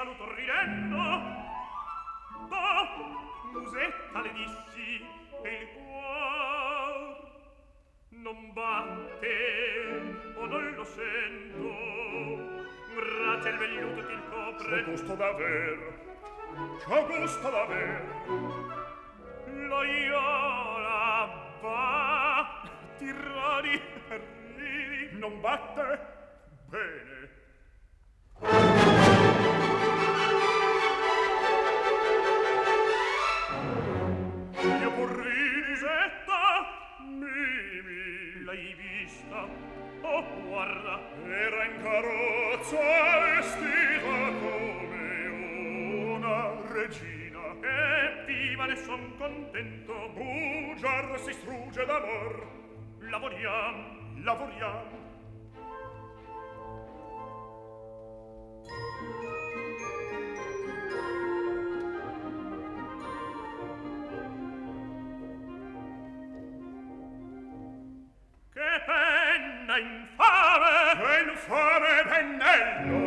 saluto ridendo. Musetta le dissi, e il cuor non batte, o non lo sento. Grazie al velluto che il copre. C'ho gusto d'aver, c'ho gusto d'aver. L'oiola va, ti rodi, ridi. Non batte? Bene. Io pur risetta, Mimi, l'hai vista? Oh, guarda, era in carrozza vestita come una regina. e viva ne son contento. Bugiardo si strugge d'amor. Lavoriam, Lavoriamo. che penna infame! Infame pennello!